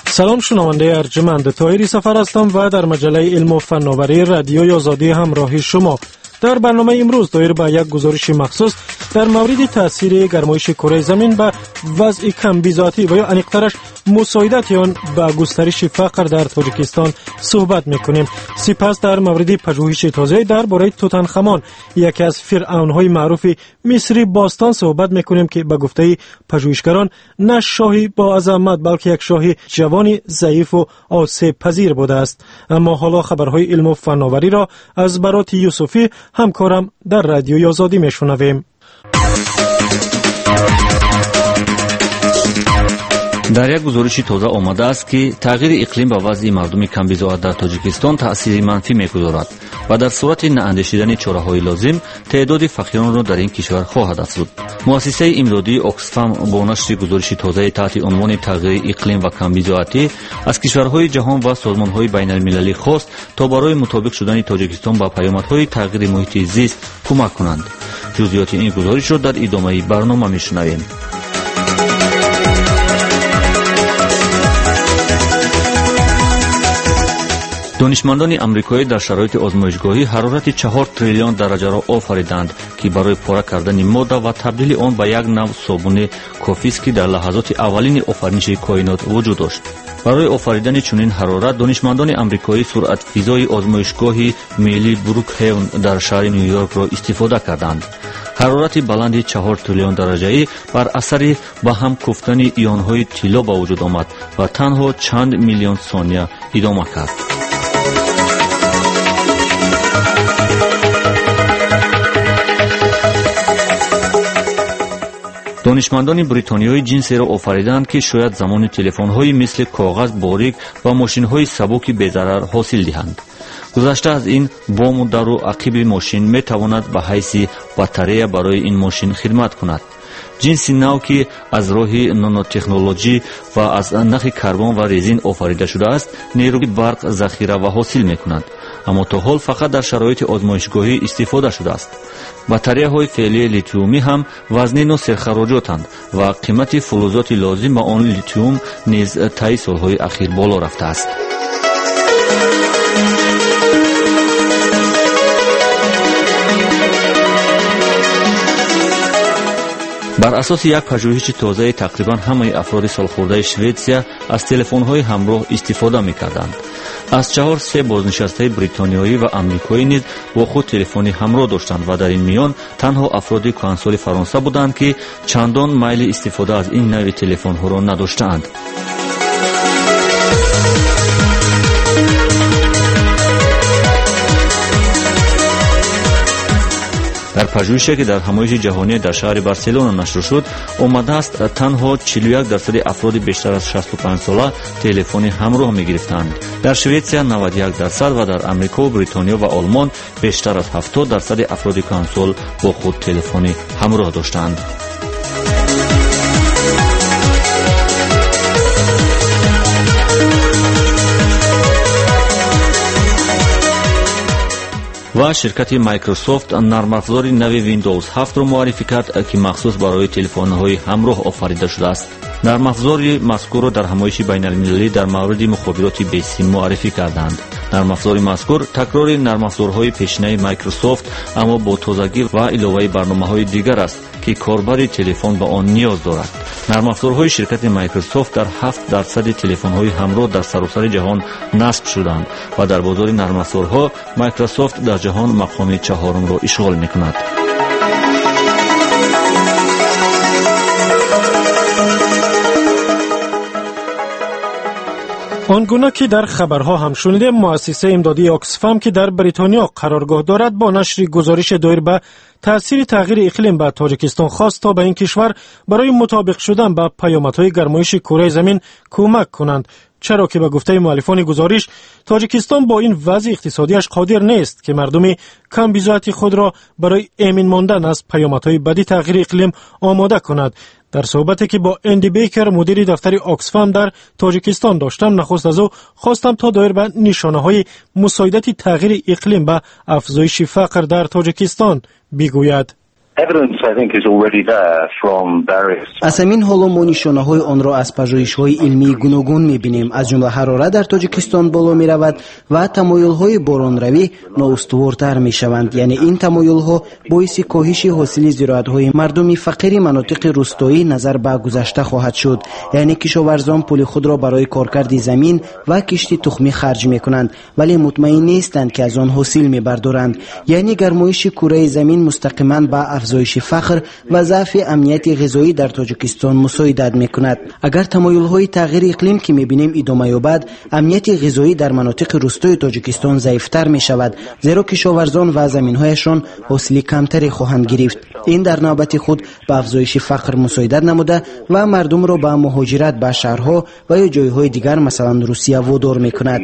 سلام شنونده ارجمند، طاهری سفر هستم و در مجله علم و فناوری رادیوی آزادی همراهی شما. در برنامه امروز دایر به یک گزارش مخصوص در مورد تاثیر گرمایش کره زمین به وضع کم بی‌ذاتی و یا انیق‌ترش مساعدت آن به گسترش فقر در تاجیکستان صحبت میکنیم. سپس در مورد پژوهش تازه درباره توتنخمون، یکی از فرعون‌های معروف مصری باستان صحبت میکنیم که به گفته پژوهشگران نه شاهی با عظمت بلکه یک شاه جوان ضعیف و آسیب پذیر بوده است. اما حالا خبرهای علم و فناوری را از برات یوسفی همکارم در رادیوی آزادی میشنویم. در یک گزارش تازه آمده است که تغییر اقلیم به وضع مردم کمبیزاد در تاجیکستان تأثیر منفی می‌گذارد و در صورت نااندیشیدن چاره‌های لازم تعداد فقیران را در این کشور خواهد افزود. مؤسسه امدادی اوکسفام با نشر گزارش تازه تحت عنوان تغییر اقلیم و کمبیزادی از کشورهای جهان و سازمان‌های بین‌المللی خواست تا برای مطابق شدن تاجیکستان با پیامدهای تغییر محیط زیست کمک کنند. جزئیات این گزارش را در ادامه برنامه می‌شنویم. دانشمندان آمریکایی در شرایط آزمایشگاهی حرارت 4 تریلیون درجه را آفریدند که برای پاره کردن ماده و تبدیل آن به یک نوع صابون کافی است که در لحظات اولین آفرینش کائنات وجود داشت. برای آفریدن چنین حرارت دانشمندان آمریکایی سرعت فضای آزمایشگاهی میلی بروکهیون در شهر نیویورک را استفاده کردند. حرارت بلند 4 تریلیون درجه‌ای بر اثر به هم کوفتن ایون‌های طلا به وجود آمد و تنها چند میلیون ثانیه ادامه کرد. دانشمندان بریتانیایی جنسی را آفریدند که شاید زمان تلفن‌های مثل کاغذ باریک و ماشین‌های سبک بی‌ضرر حاصل دهند. گذشته از این بام و در و عقب ماشین می‌تواند به حیث باتری برای این ماشین خدمت کند. جنسی نو که از راه نانوتکنولوژی و از نخ کربن و رزین آفریده شده است، نیروی برق ذخیره و حاصل می‌کند. اما تا حال فقط در شرایط آزمایشگاهی استفاده شده است. باتری‌های فعلی لیتیومی هم وزنین و سرخراجاتند و قیمت فلزات لازم به آن لیتیوم نیز طی سال‌های اخیر بالا رفته است. بر اساس یک پژوهش تازه تقریبا همه افراد سالخورده شوئدیا از تلفن‌های همراه استفاده می‌کردند. از 4 بازنشسته بریتانیایی و آمریکایی نیز با خود تلفن همراه داشتند و در این میان تنها افراد کانسول فرانسه بودند که چندان میل استفاده از این نوع تلفن‌ها را نداشتند. در پژوهشی که در همایش جهانی در شهر بارسلونا نشر شد آمده است تنها 41% افراد بیشتر از 65 ساله تلفن همراه می‌گرفتند. در شوئدیا 91% و در آمریکا و بریتانیا و آلمان بیشتر از 70% افراد کانسول با خود تلفن همراه داشتند. و شرکت مایکروسافت نرم افزار نو ویندوز 7 را معرفی کرد که مخصوص برای تلفن‌های همراه آفریده شده است. نرم افزار مذکور را در همایش بین‌المللی در مورد مخابرات بیسیم معرفی کردند. نرم افزار مذکور تکرار نرم افزارهای پیشینه مایکروسافت اما با تازگی و علاوه برنامه‌های دیگر است که کاربر تلفن به آن نیاز دارد. نرم افزارهای شرکت مایکروسافت در 7% تلفن‌های همراه در سراسر جهان نصب شدند و در بازار نرم افزارها مایکروسافت در جهان مقام 4 را اشغال می‌کند. آنگونه که در خبرها هم شنیدیم، مؤسسه امدادی اوکسفام که در بریتانیا قرارگاه دارد با نشر گزارش دایر به تأثیر تغییر اقلیم به تاجیکستان خواست تا به این کشور برای مطابق شدن با پیامدهای گرمایش کره زمین کمک کنند، چرا که به گفته مؤلفان گزارش تاجیکستان با این وضع اقتصادیش قادر نیست که مردم کم بی‌ذات خود را برای امن ماندن از پیامدهای بدی تغییر اقلیم آماده کند. در صحبتی که با اندی بیکر مدیر دفتر اوکسفام در تاجیکستان داشتم، نخست از او خواستم تا دایر به نشانه‌های مساعدت تغییر اقلیم به افزایش فقر در تاجیکستان بگوید. از همین حالا ما نشانه‌های آن را از پژوهش‌های علمی گوناگون می‌بینیم. از جمله حرارت در تاجیکستان بالا می‌رود و تمایل‌های بارانروی نااستوارتر می‌شوند. یعنی این تمایل‌ها باعث کاهش حاصل زراعت‌های مردم فقیر مناطق روستایی نظر به گذشته خواهد شد. یعنی کشاورزان پول خود را برای کارکرد زمین و کشت تخمی خرج می‌کنند ولی مطمئن نیستند که از آن حاصل می‌بردارند. یعنی گرمایش کره زمین مستقیما به افزایش فقر و ضعف امنیت غذایی در تاجیکستان مساعدت می‌کند. اگر تمایل‌های تغییر اقلیم که می‌بینیم ادامه یابد، امنیت غذایی در مناطق روستای تاجیکستان ضعیف‌تر می‌شود، زیرا کشاورزان و زمین‌هایشان حاصل کمتری خواهند گرفت. این در نوبت خود به افزایش فقر مساعدت نموده و مردم را به مهاجرت به شهرها و یا جای‌های دیگر مثلا روسیه وادار می‌کند.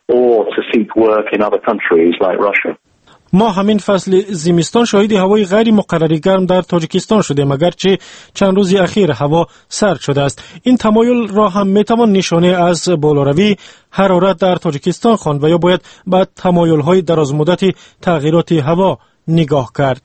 ما همین فصل زمستان شاهد هوای غیر مقرری گرم در تاجیکستان شدیم، اگرچه چند روز اخیر هوا سرد شده است. این تمایل را هم میتوان نشانه از بالاروی حرارت در تاجیکستان خواند و یا باید به تمایل‌های درازمدت تغییرات هوا نگاه کرد؟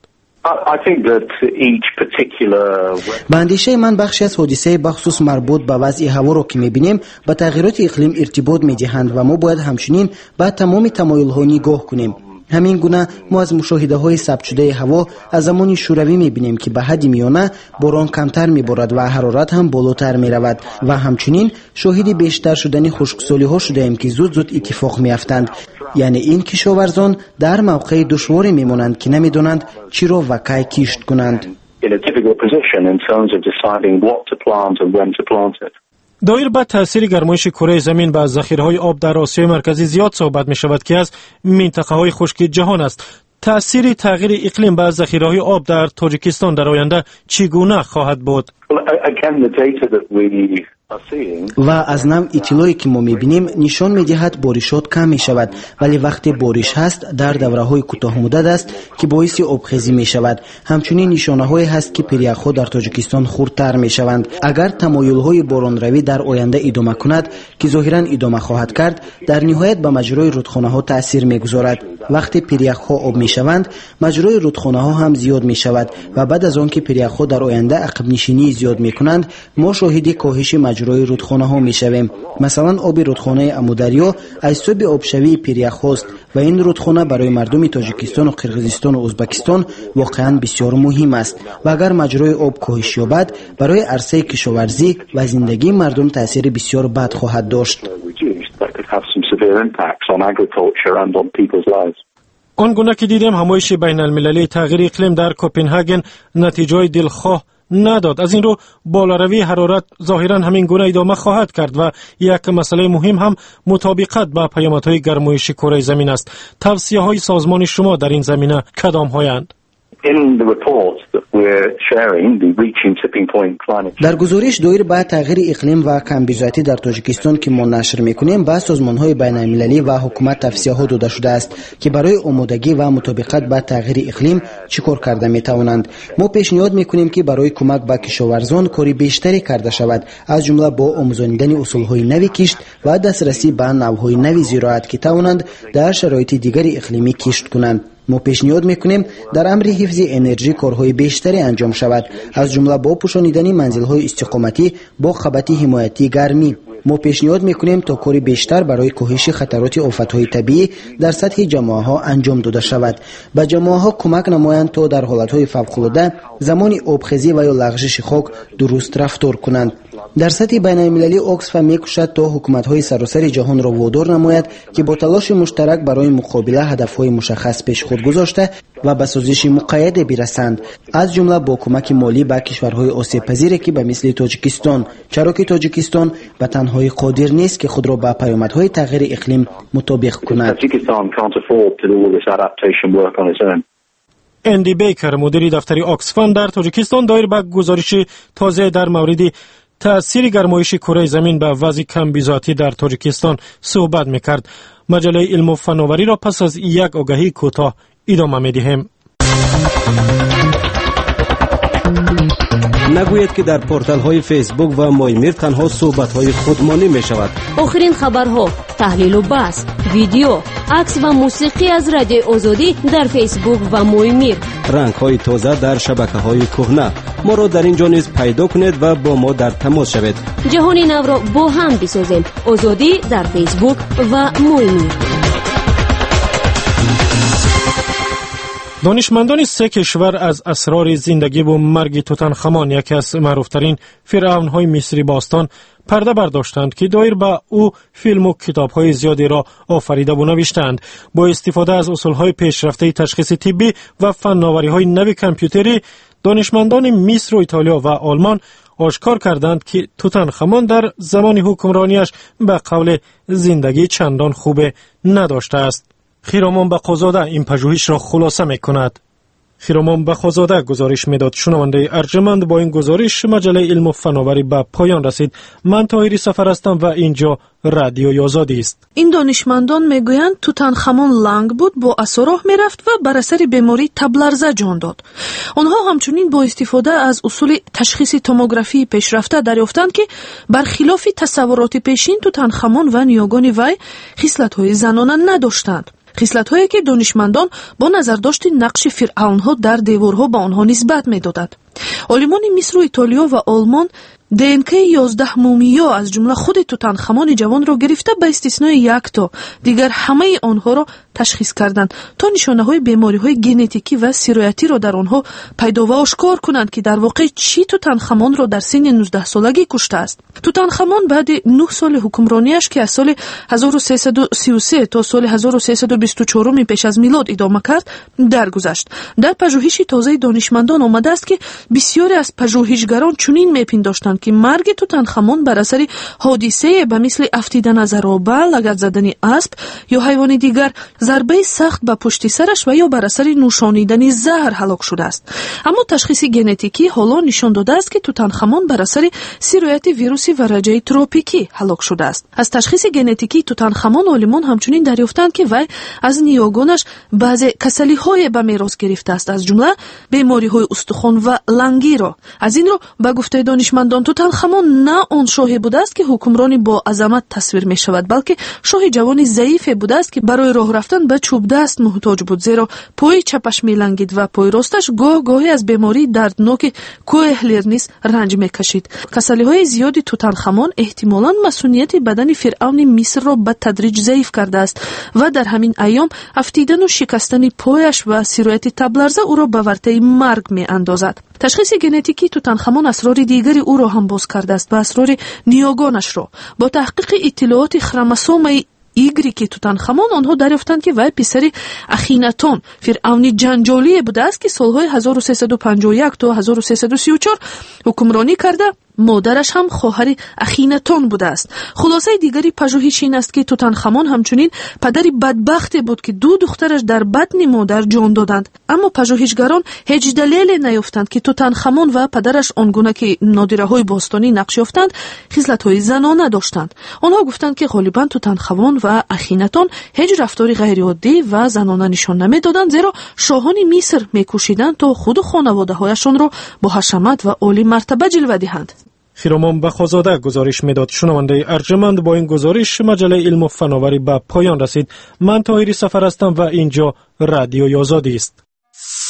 به اندیشه من بخشی از حادثه بخصوص مربوط به وضع هوا را که می‌بینیم با تغییرات اقلیم ارتباط می‌دهند و ما باید همچنین به تمام تمایل‌ها نگاه کنیم. همین گونه ما از مشاهده‌های ثبت شده هوا از زمان شوروی می‌بینیم که به حد میانه باران کمتر می‌بارد و حرارت هم بالاتر می‌رود و همچنین شاهد بیشتر شدن خشکسالی‌ها شده‌ایم که زود اتفاق می‌افتند. یعنی این کشاورزان در موقع دشواری می‌مانند که نمی‌دانند چی را و کی کشت کنند. دایر به تاثیر گرمایش کره زمین به ذخیره‌های آب در آسیای مرکزی زیاد صحبت می‌شود که از منطقه‌های خشک جهان است. تاثیر تغییر اقلیم به ذخیره‌های آب در تاجیکستان در آینده چگونه خواهد بود؟ و از نوع اطلاعی که ما می‌بینیم نشان می‌دهد بارشات کم می‌شود، ولی وقتی بارش هست در دوره‌های کوتاه مدت است که باعث آبخیزی می‌شود. همچنین نشانه‌هایی هست که پریخ‌ها در تاجیکستان خردتر می‌شوند. اگر تمایل‌های بارانروی در آینده ادامه کند که ظاهراً ادامه خواهد کرد، در نهایت به مجرای رودخانه‌ها تأثیر می‌گذارد. وقتی پریخ‌ها آب می‌شوند، مجرای رودخانه‌ها هم زیاد می‌شود و بعد از آن که پریخ‌ها در آینده عقب نشینی زیاد می‌کنند، ما شاهد کاهش مجرای رودخانه‌ها می‌شویم. مثلا آب رودخانه امودریا از سبب آبشوی پریخ است و این رودخانه برای مردم تاجیکستان و قرقیزستان و ازبکستان واقعاً بسیار مهم است و اگر مجرای آب کاهش یابد برای عرصه کشاورزی و زندگی مردم تأثیر بسیار بد خواهد داشت. آنگونه که دیدیم همایش بین المللی تغییر اقلیم در کوپنهاگن نتیجه دلخواه نداد. از این رو بالاروی حرارت ظاهراً همین گونه ادامه خواهد کرد و یک مسئله مهم هم مطابقت با پیامدهای گرمایش کره زمین است. توصیه‌های سازمان شما در این زمینه کدام هایند؟ در گزارش دایر به تغییر اقلیم و کمبیزاتی در تاجیکستان که ما نشر میکنیم به سازمان‌های بین‌المللی و حکومت توصیه‌ها داده شده است که برای آمادگی و مطابقت با تغییر اقلیم چیکار کرده میتوانند. ما پیشنهاد میکنیم که برای کمک به کشاورزان کاری بیشتری کرده شود، از جمله با آموزاندن اصول‌های نوی کشت و دسترسی به نوع‌های نوی زراعت که توانند در شرایط دیگری اقلیمی کشت کنند. ما پیشنهاد میکنیم در امر حفظ انرژی کارهای بیشتری انجام شود، از جمله با پوشانیدن منزل‌های استقامتی با خبط حمایتی گرمی. ما پیشنهاد میکنیم تا کاری بیشتر برای کاهش خطرات آفت‌های طبیعی در سطح جامعه‌ها انجام داده شود. به جامعه‌ها کمک نمایند تا در حالت‌های فوق‌العاده زمان آبخیزی و یا لغزش خاک درست رفتار کنند. در سطح بین‌المللی اکسفام میکوشد تا حکومت‌های سراسر جهان را وادار نماید که با تلاش مشترک برای مقابله هدف‌های مشخص پیش خود گذاشته و به سازش مقید برسند، از جمله با کمک مالی به کشورهای آسیب پذیر که به مثل تاجیکستان، چرا که تاجیکستان به تنهایی قادر نیست که خود را با پیامدهای تغییر اقلیم مطابق کند. اندی بیکر مدیر دفتر اکسفام در تاجیکستان دایر به گزارش تازه در مورد تأثیر گرمایش کره زمین به وضع کمبیزاتی در تاجیکستان صحبت می‌کرد. مجله علم و فناوری را پس از یک آگهی کوتاه ادامه می‌دهیم. نگویید که در پورتال های فیسبوک و مایمیر تنها صحبت های خودمانی می شود. آخرین خبرها، تحلیل و بحث، ویدیو، عکس و موسیقی از رادیو آزادی در فیسبوک و مایمیر. رنگ های تازه در شبکه های کهنه. ما را در اینجا نیز پیدا کنید و با ما در تماس شوید. جهانی نو را با هم بسازیم. آزادی در فیسبوک و مایمیر. دانشمندان 3 کشور از اسرار زندگی و مرگ توتنخامون، یکی از معروفترین فرعون‌های مصری باستان، پرده برداشتند که دایر به او فیلم و کتاب‌های زیادی را آفریده و نوشتند. با استفاده از اصول‌های پیشرفته تشخیص طبی و فناوری‌های نوی کامپیوتری، دانشمندان مصر و ایتالیا و آلمان آشکار کردند که توتنخامون در زمان حکمرانیش به قول زندگی چندان خوب نداشته است. خیرامان بخوزاده این پژوهش را خلاصه می‌کند. خیرامان بخوزاده گزارش میداد. شنونده ارجمند، با این گزارش مجله علم و فناوری به پایان رسید. من طاهری سفر هستم و اینجا رادیوی آزادی است. این دانشمندان میگویند توتنخامون لنگ بود، با اسرار میرفت و بر اثر بیماری تبلرزه جان داد. آنها همچنین با استفاده از اصول تشخیص توموگرافی پیشرفته دریافتند که برخلاف تصورات پیشین توتنخامون و نیاگان وی خصلت‌های زنانه نداشتند. خصلت‌هایی که دانشمندان با نظر داشت نقش فرعون‌ها در دیوارها به آنها نسبت می‌دادند. عالمان مصر و ایتالیا و آلمان ДНК 11 مومیا از جمله خود توتنخامون جوان را گرفته به استثنای یک تا دیگر همه آنها را تشخیص کردند تا نشانه‌های بیماری‌های ژنتیکی و سرایتی را در آنها پیدا و آشکار کنند که در واقع چی توتنخامون را در سن 19 سالگی کشته است. توتنخامون بعد 9 سال حکمرانیش که از سال 1333 تا سال 1324 پیش از میلاد ادامه کرد درگذشت. در پژوهش تازه دانشمندان آمده است که بسیاری از پژوهشگران چنین می‌پنداشتند که مرگ توتنخامون بر اثر حادثه به مثل افتیدن از زرابه، لگد زدن اسب یا حیوان دیگر، ضربه سخت به پشت سرش و یا بر اثر نوشانیدن زهر هلاک شده است. اما تشخیص ژنتیکی حالا نشان داده است که توتنخامون بر اثر سرایت ویروسی ورجه تروپیکی هلاک شده است. از تشخیص ژنتیکی توتنخامون عالمان همچنین دریافتند که وی از نیاگانش بعضی کسلی‌های به میراث گرفته است، از جمله بیماری‌های استخوان و لنگی را. از این رو به گفته دانشمندان توتنخامون نه آن شاه بوده است که حکمرانی با عظمت تصویر می شود، بلکه شاه جوانی ضعیف بوده است که برای راه رفتن به چوب دست محتاج بود، زیرا پای چپش می لنگید و پای راستش گاه گاهی از بیماری دردناک کوهلرنیس رنج می کشید. کسلی‌های زیادی توتنخامون احتمالاً مسئولیت بدن فرعون مصر را به تدریج ضعیف کرده است و در همین ایام افتیدن و شکستن پایش و سرایت تبلرزه او را به ورطه مرگ می اندازد. تشخیص ژنتیکی توتنخامون اسرار دیگری او را هم باز کرده است و اسرار نیاگانش را. با تحقیق اطلاعات خروموسوم ایگری که توتنخامون آنها دریافتند که وی پسر اخیناتون فرعون جنجالی بوده است که سالهای 1351 تا 1334 حکمرانی کرده. مادرش هم خواهر اخیناتون بوده است. خلاصه دیگری پژوهش این است که توتنخامون همچنین پدری بدبخت بود که 2 دخترش در بطن مادر جان دادند. اما پژوهشگران هیچ دلیل نیافتند که توتنخامون و پدرش آنگونه که نادره‌های باستانی نقش یافتند خصلت‌های زنانه داشتند. آنها گفتند که غالباً توتنخامون و اخیناتون هیچ رفتاری غیر عادی و زنانه نشان نمیدادند، زیرا شاهان مصر می‌کوشیدند تا خود خانواده‌هایشان را با حشمت و عالی مرتبه جلوه دهند. خیرامان بخوزاده گزارش میداد. شنونده ارجمند، با این گزارش مجله علم و فناوری به پایان رسید. من طاهری سفر هستم و اینجا رادیوی آزادی است.